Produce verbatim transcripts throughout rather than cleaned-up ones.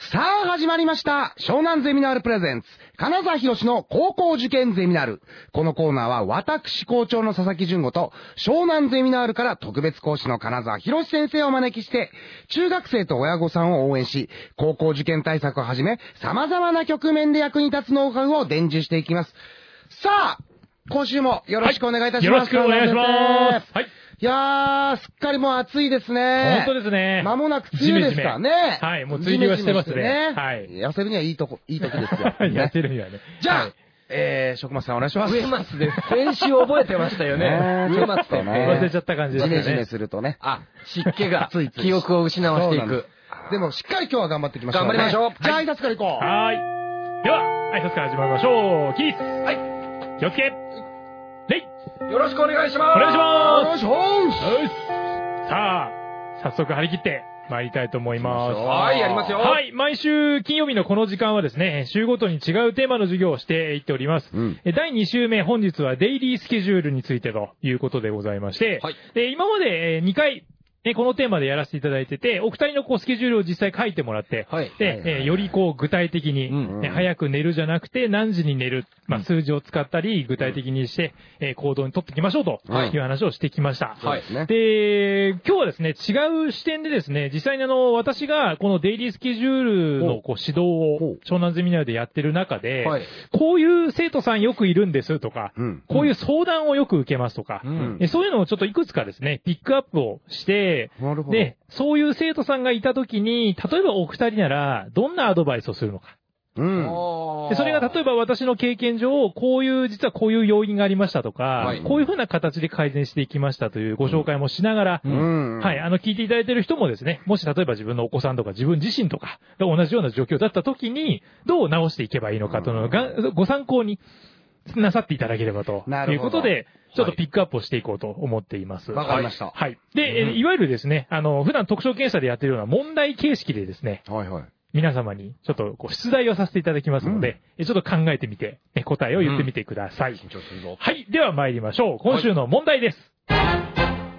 さあ始まりました。湘南ゼミナールプレゼンツ金沢博士の高校受験ゼミナール。このコーナーは私校長の佐々木純子と湘南ゼミナールから特別講師の金沢博士先生をお招きして中学生と親御さんを応援し、高校受験対策をはじめ様々な局面で役に立つノウハウを伝授していきます。さあ今週もよろしくお願いいたします。 はい、よろしくお願いします。はい。 いやー、すっかりもう暑いですね。 本当ですね。 間もなく梅雨ですからね。 ジメジメはい、もう梅雨入りはしてますね。 ジメジメしてねはい。 痩せるにはいいとこ、いい時ですよ。ね、 痩せるにはね。 じゃあ、 はい、 えー、食松さんお願いします。 植松です。先週覚えてましたよね。植松とね。 忘れちゃった感じですね。 ジメジメするとね。 あ、湿気が記憶を失わせていく。 でもしっかり今日は頑張っていきましょう、ね。 頑張りましょう。 じゃあ挨拶からいこう。 はい。では、挨拶から始まりましょう。キース。 はい。 気をつけ。レイ。 よろしくお願いします。 お願いします。 お願いします。 さあ、早速張り切って参りたいと思います。 はい、やりますよ。 はい、毎週金曜日のこの時間はですね、週ごとに違うテーマの授業をしていっております。うん、だいに週目、本日はデイリースケジュールについてということでございまして、はい、で今までにかい、このテーマでやらせていただいてて、お二人のこうスケジュールを実際書いてもらって、はい、で、はいはいはい、よりこう具体的に、うんうん、早く寝るじゃなくて何時に寝る、まあ、数字を使ったり具体的にして、うん、行動に取っていきましょうという話をしてきました。はい、で、今日はですね、違う視点でですね、実際にあの、私がこのデイリースケジュールのこう指導を湘南ゼミナールでやってる中で、はい、こういう生徒さんよくいるんですとか、うん、こういう相談をよく受けますとか、うん、そういうのをちょっといくつかですね、ピックアップをして、なるほど。で、そういう生徒さんがいたときに、例えばお二人なら、どんなアドバイスをするのか。うん。で、それが例えば私の経験上、こういう、実はこういう要因がありましたとか、はい、こういうふうな形で改善していきましたというご紹介もしながら、うん、はい、あの、聞いていただいている人もですね、もし例えば自分のお子さんとか自分自身とか、同じような状況だったときに、どう直していけばいいのかというのが、ご参考になさっていただければということで、ちょっとピックアップをしていこうと思っています。 わかりました。 はい。で、うん、いわゆるですね、あの、普段特徴検査でやっているような問題形式でですね、はいはい。皆様にちょっとこう出題をさせていただきますので、うん、ちょっと考えてみて、ね、答えを言ってみてください。うん、緊張するぞ。はい。では参りましょう。今週の問題です。はい、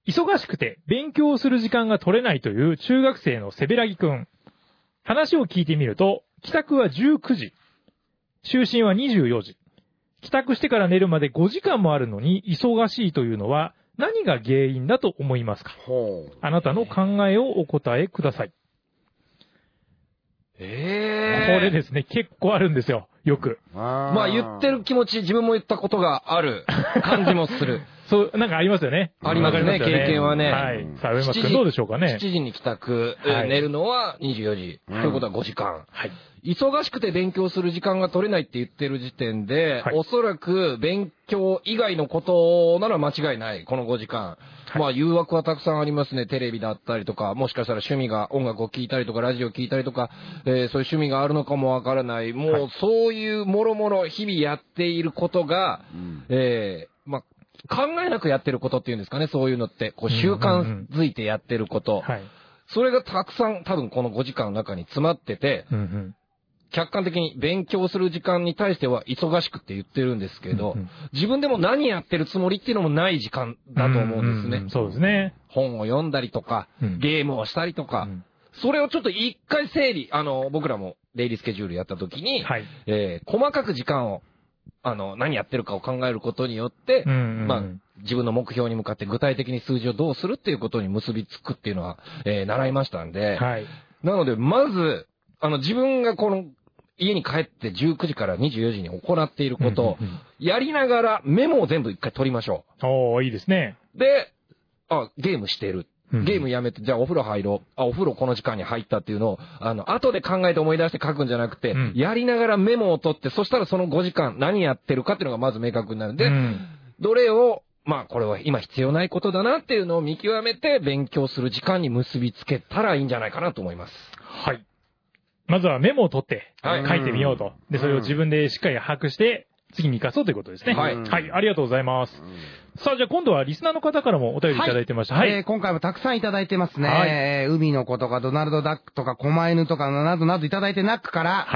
忙しくて勉強する時間が取れないという中学生のセベラギくん。話を聞いてみると、帰宅はじゅうくじ、就寝はにじゅうよじ。帰宅してから寝るまでごじかんもあるのに忙しいというのは何が原因だと思いますか？あなたの考えをお答えください。えー、これですね、結構あるんですよ、よく。 あまあ言ってる気持ち、自分も言ったことがある感じもする。 そう、なんかありますよね。 ありますね、経験はね。 はい。さあ、上松君どうでしょうかね。 しちじに帰宅、はい、寝るのはにじゅうよじ。うん、ということはごじかん。はい。忙しくて勉強する時間が取れないって言ってる時点で、はい、おそらく勉強以外のことなら間違いない、このごじかん。はい、まあ誘惑はたくさんありますね。テレビだったりとか、もしかしたら趣味が音楽を聴いたりとか、ラジオを聴いたりとか、えー、そういう趣味があるのかもわからない。もうそういうもろもろ日々やっていることが、うん、えー、まあ、考えなくやってることっていうんですかね、そういうのって、こう習慣づいてやってること。うんうんうん、はい。それがたくさん多分このごじかんの中に詰まってて、うんうん、客観的に勉強する時間に対しては忙しくって言ってるんですけど、うんうん、自分でも何やってるつもりっていうのもない時間だと思うんですね。 うんうんうん、そうですね。 本を読んだりとか、うん、ゲームをしたりとか、うん、それをちょっと一回整理、あの、僕らもデイリースケジュールやった時に、はい、えー、細かく時間を、あの、何やってるかを考えることによって、うんうん、まあ、自分の目標に向かって具体的に数字をどうするっていうことに結びつくっていうのは、えー、習いましたんで、はい、なので、まず、あの、自分がこの、家に帰ってじゅうくじからにじゅうよじに行っていることを、やりながらメモを全部一回取りましょう。おー、いいですね。 で、あ、ゲームしてる。ゲームやめて、じゃあお風呂入ろう。あ、お風呂この時間に入ったっていうのを、あの、後で考えて思い出して書くんじゃなくて、うん、やりながらメモを取って、そしたらそのごじかん何やってるかっていうのがまず明確になるんで、うん、どれを、まあこれは今必要ないことだなっていうのを見極めて勉強する時間に結びつけたらいいんじゃないかなと思います。 はい。まずはメモを取って書いてみようと。はい、で、それを自分でしっかり把握して、次に活かそうということですね。はい。はい。ありがとうございます。さあ、じゃあ今度はリスナーの方からもお便りいただいてました。はい。はい、 えー、今回もたくさんいただいてますね。はい、えー、海の子とかドナルドダックとか狛犬とかなどなどいただいて中から、はい。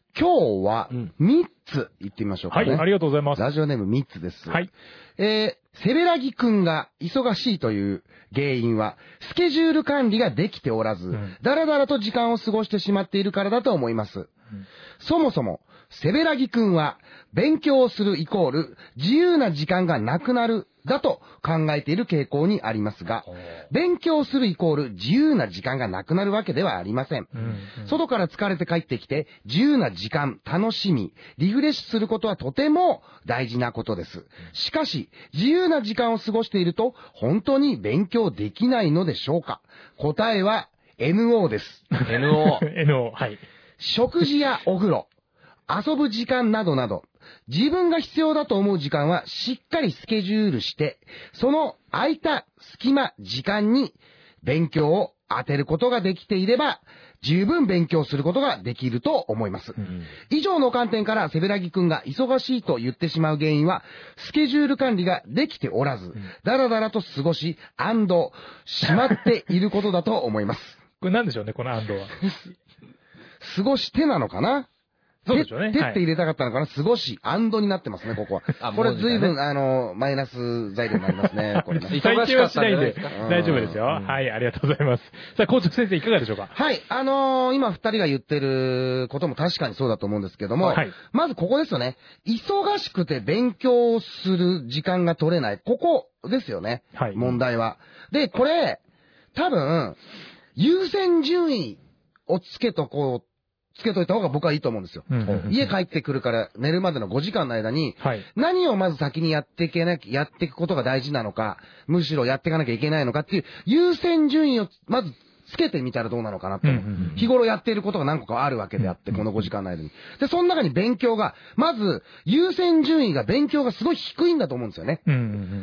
今日はみっつ言ってみましょうかね。 はい、ありがとうございます。 ラジオネームみっつです。 はい。 えー、セベラギくんが忙しいという原因は、スケジュール管理ができておらず、うん、だらだらと時間を過ごしてしまっているからだと思います。うん、そもそも、セベラギくんは、勉強をするイコール、自由な時間がなくなる、だと考えている傾向にありますが、勉強するイコール自由な時間がなくなるわけではありません。うんうん、外から疲れて帰ってきて、自由な時間、楽しみ、リフレッシュすることはとても大事なことです。しかし、自由な時間を過ごしていると、本当に勉強できないのでしょうか？答えは エヌオー です。 エヌオー。 エヌオー、はい。 食事やお風呂、遊ぶ時間などなど、自分が必要だと思う時間はしっかりスケジュールして、その空いた隙間時間に勉強を当てることができていれば、十分勉強することができると思います。うん、以上の観点からセベラギくんが忙しいと言ってしまう原因は、スケジュール管理ができておらず、だらだらと過ごし、安堵、しまっていることだと思います。 これ何でしょうね、この安堵は。 過ごしてなのかな？ そうでしょうね。 手って入れたかったのかな、過ごし、安堵になってますね、ここは。あ、これ随分、あの、マイナス材料になりますね、これね。 最低はしないんで、大丈夫ですよ。はい、ありがとうございます。さあ、校長先生いかがでしょうか？ はい、あのー、今二人が言ってることも確かにそうだと思うんですけども、はい、まずここですよね。忙しくて勉強する時間が取れない。ここですよね。はい。問題は。で、これ、多分、優先順位をつけとこう、つけといた方が僕はいいと思うんですよ。うんうんうん、家帰ってくるから寝るまでのごじかんの間に、はい、何をまず先にやっていけなきゃ、やっていくことが大事なのか、むしろやっていかなきゃいけないのかっていう優先順位をまずつけてみたらどうなのかなと、うんうんうん。日頃やっていることが何個かあるわけであって、このごじかんの間に。で、その中に勉強が、まず優先順位が勉強がすごい低いんだと思うんですよね。うんうんうん、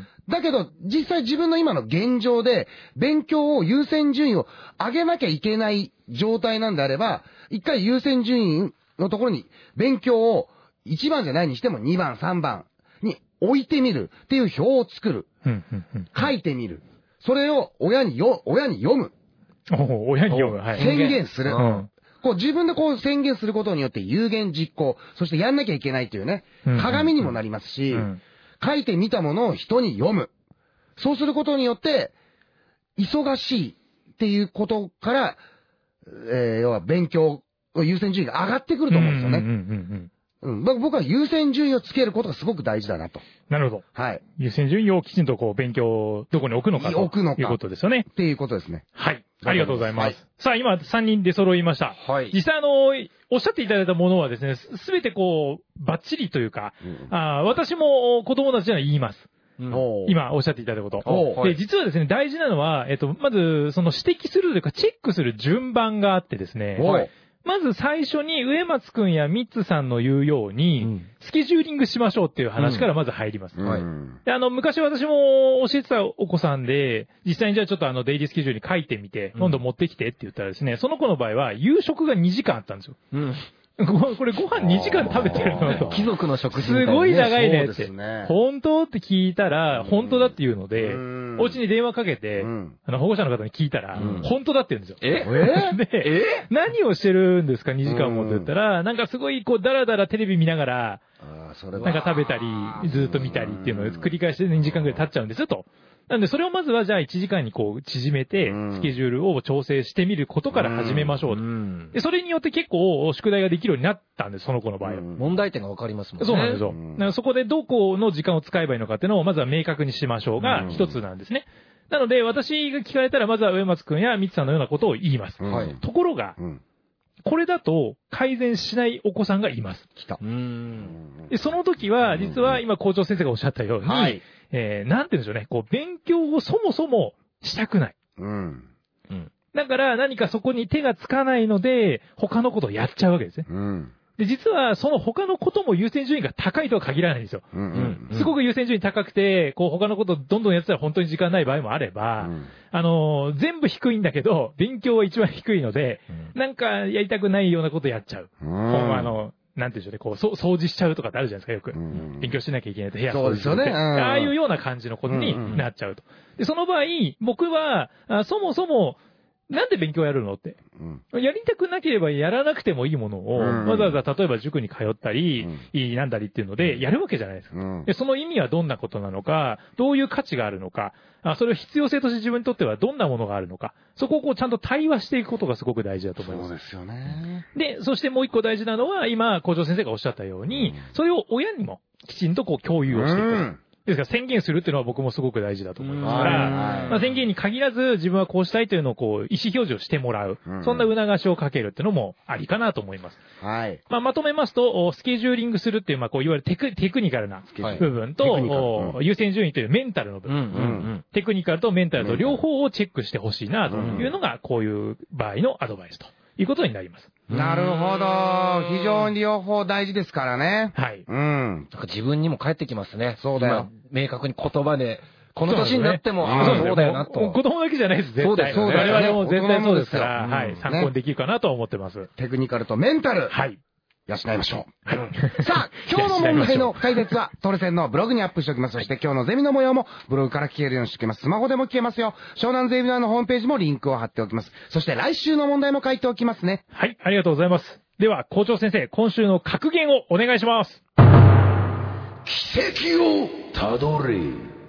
だけど、実際自分の今の現状で、勉強を優先順位を上げなきゃいけない状態なんであれば、一回優先順位のところに勉強をいちばんじゃないにしてもにばん、さんばんに置いてみるっていう表を作る。書いてみる。それを親によ、親に読む。 お親に読む。はい、 宣言する。うん、こう自分でこう宣言することによって有言実行、そしてやんなきゃいけないっていうね、鏡にもなりますし、うん、書いてみたものを人に読む。そうすることによって、忙しいっていうことから、えー、要は勉強、優先順位が上がってくると思うんですよね。うんうんうん、僕は優先順位をつけることがすごく大事だなと。 なるほど。 はい。 優先順位をきちんとこう勉強をどこに置くのかと。 置くのか。 いうことですよね。 っていうことですね。 はい。ありがとうございます。はい、さあ、今さんにん出揃いました。 はい。 実際あの、おっしゃっていただいたものはですね、すべてこう、バッチリというか、うん、あ私も子供たちには言います。うん、今おっしゃっていただいたこと。で、実はですね、大事なのは、えっと、まず、その指摘するというか、チェックする順番があってですね、まず最初に植松くんやミッツさんの言うように、うん、スケジューリングしましょうっていう話からまず入ります。うんはい、であの昔私も教えてたお子さんで、実際にじゃあちょっとあのデイリースケジュールに書いてみて、今度持ってきてって言ったらですね、その子の場合は夕食がにじかんあったんですよ。うんこれご飯にじかん食べてるのと。 貴族の食事みたいな、 ね。すごい長いねって。ね、本当って聞いたら、本当だって言うので、お家に電話かけて、うん、あの保護者の方に聞いたら、うん、本当だって言うんですよ。 えでえ、何をしてるんですかにじかんもって言ったら、なんかすごいこうダラダラテレビ見ながら、あそれなんか食べたり、ずっと見たりっていうのを繰り返してにじかんぐらい経っちゃうんですよと。なんで、それをまずはじゃあいちじかんにこう縮めて、スケジュールを調整してみることから始めましょうと。うん、で、それによって結構宿題ができるようになったんです、その子の場合は。 問題点がわかりますもんね。 そうなんですよ。だからそこでどこの時間を使えばいいのかっていうのをまずは明確にしましょうが一つなんですね。なので、私が聞かれたらまずは上松くんやミツさんのようなことを言います。はい、ところが、うんこれだと改善しないお子さんがいます。 来た。 でその時は、実は今校長先生がおっしゃったように、はいえー、なんて言うんでしょうね、こう、勉強をそもそもしたくない。うんうん、だから何かそこに手がつかないので、他のことをやっちゃうわけですね。うんで、実は、その他のことも優先順位が高いとは限らないんですよ。うんうんうん、すごく優先順位高くて、こう他のことどんどんやってたら本当に時間ない場合もあれば、うん、あのー、全部低いんだけど、勉強は一番低いので、うん、なんかやりたくないようなことやっちゃう。うん、あの、なんていうんでしょうね、こう、掃除しちゃうとかってあるじゃないですか、よく。うん、勉強しなきゃいけないと部屋掃除する。そうですよね。ああいうような感じのことになっちゃうと。で、その場合、僕は、あそもそも、 なんで勉強やるのって。うん、やりたくなければやらなくてもいいものを、うん、わざわざ例えば塾に通ったり、うん、なんだりっていうので、やるわけじゃないですか、うん。で、その意味はどんなことなのか、どういう価値があるのか、あそれを必要性として自分にとってはどんなものがあるのか、そこをこうちゃんと対話していくことがすごく大事だと思います。 そうですよね。 で、そしてもう一個大事なのは、今、校長先生がおっしゃったように、うん、それを親にもきちんとこう共有をしていく。うんですから宣言するっていうのは僕もすごく大事だと思いますから、まあ、宣言に限らず自分はこうしたいというのをこう意思表示をしてもらう、うん、そんな促しをかけるっていうのもありかなと思います。 はい。 まあ、まとめますと、スケジューリングするっていう、まあ、こういわゆるテク、テクニカルな部分と、はい、優先順位というメンタルの部分、うんうんうん、テクニカルとメンタルと両方をチェックしてほしいなというのが、こういう場合のアドバイスということになります。 なるほど。非常に両方大事ですからね。 はい。 うん。なんか自分にも返ってきますね。 そうだよ。 明確に言葉で、この年になっても、そう、ね、そうだよなと。 子供だけじゃないです、絶対。 そうです、そうです。 我々も絶対そうですから、はい、参考にできるかなと思ってます。 テクニカルとメンタル。 はい。 養いましょう。はい。さあ、今日の問題の解説は、トレセンのブログにアップしておきます。そして今日のゼミの模様もブログから聞けるようにしておきます。スマホでも聞けますよ。湘南ゼミナーのホームページもリンクを貼っておきます。そして来週の問題も書いておきますね。 はい、ありがとうございます。では、校長先生、今週の格言をお願いします。 奇跡をたどれ。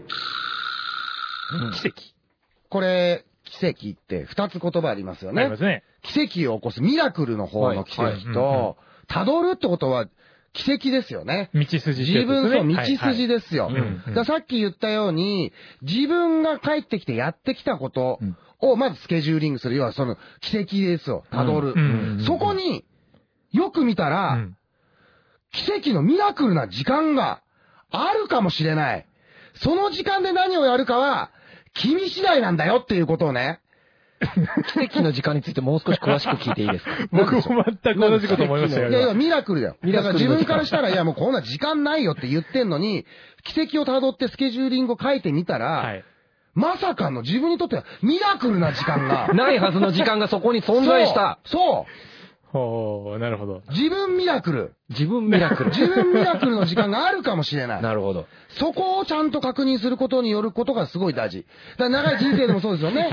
奇跡。 これ、奇跡って二つ言葉ありますよね。 ありますね。 奇跡を起こすミラクルの方の奇跡と、たどるってことは奇跡ですよね。 道筋ですね。 自分の道筋ですよ。さっき言ったように、自分が帰ってきてやってきたことをまずスケジューリングする。要はその奇跡ですよ。たどる。そこによく見たら、うん、奇跡のミラクルな時間があるかもしれない。その時間で何をやるかは、君次第なんだよっていうことをね。 奇跡の時間についてもう少し詳しく聞いていいですか？ 僕も全く同じこと思いましたよ。 いやいや、ミラクルだよ。だから自分からしたら、いやもうこんな時間ないよって言ってんのに、奇跡をたどってスケジューリングを書いてみたら、はい、まさかの自分にとってはミラクルな時間が。 ないはずの時間がそこに存在した。 そう。そうほう、なるほど。 自分ミラクル。 自分ミラクル。 自分ミラクルの時間があるかもしれない。 なるほど。 そこをちゃんと確認することによることがすごい大事。だから長い人生でもそうですよね。はい、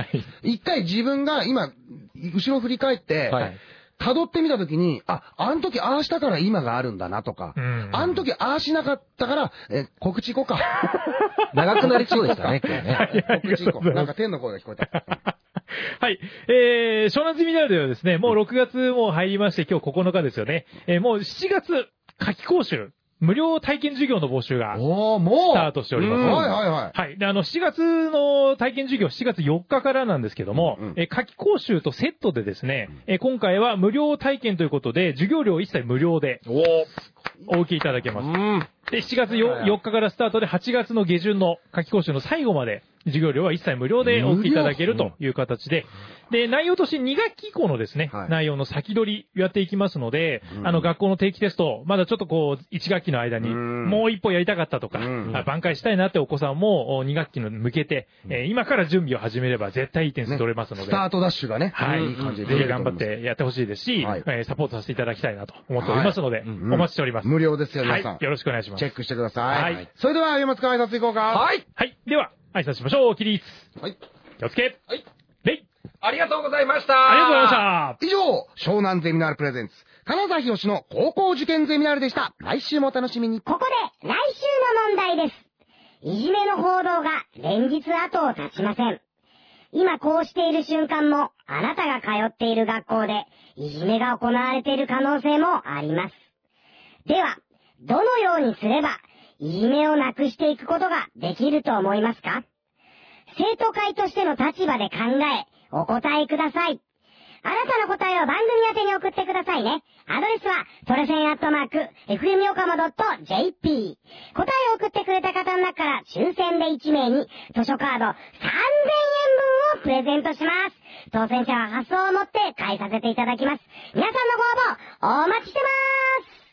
一回自分が今、後ろ振り返って、はい、辿ってみたときに、あ、あの時ああしたから今があるんだなとか、あの時ああしなかったから、え、告知行こうか。 長くなりそうでしたね、今日ね。 告知行こう。なんか天の声が聞こえた。 はい。えー、湘南ゼミナールではですね、もうろくがつも入りまして、今日ここのかですよね。えー、もうしちがつ、夏季講習、無料体験授業の募集が、スタートしております。 はいはいはい。 はい。で、あの、しちがつの体験授業、しちがつよっかからなんですけども、うんうん、えー、夏季講習とセットでですね、えー、今回は無料体験ということで、授業料一切無料で、お受けいただけます。うん、で、しちがつ よ, よっかからスタートではちがつの下旬の夏季講習の最後まで、授業料は一切無料でお受けいただけるという形で、で、内容としてに学期以降のですね、はい、内容の先取りやっていきますので、うん、あの、学校の定期テスト、まだちょっとこう、いち学期の間に、もう一歩やりたかったとか、うん、挽回したいなってお子さんもに学期の向けて、うん、えー、今から準備を始めれば絶対いい点数取れますので、ね、 スタートダッシュがね、 はい、いい感じで。ぜひ頑張ってやってほしいですし、はい、えー、サポートさせていただきたいなと思っておりますので、はい、お待ちしております。 無料ですよ、皆さん。 はい、よろしくお願いします。 チェックしてください。はい。それでは、山塚挨拶いこうか。 はい。 はい。では、挨拶しましょう。起立。 はい。 気をつけ。 はい。 礼。 ありがとうございました。 ありがとうございました。以上、湘南ゼミナールプレゼンツ、金沢博士の高校受験ゼミナールでした。来週もお楽しみに。 ここで、来週の問題です。いじめの報道が連日後を絶ちません。今こうしている瞬間も、あなたが通っている学校で、いじめが行われている可能性もあります。では、どのようにすれば、いじめをなくしていくことができると思いますか？生徒会としての立場で考え、お答えください。あなたの答えを番組宛てに送ってくださいね。アドレスは、トレセンアットマーク、エフエム 横浜 .jp。答えを送ってくれた方の中から抽選でいちめいに、図書カードさんぜんえんぶんをプレゼントします。当選者は発送をもって返させていただきます。皆さんのご応募、お待ちしてます。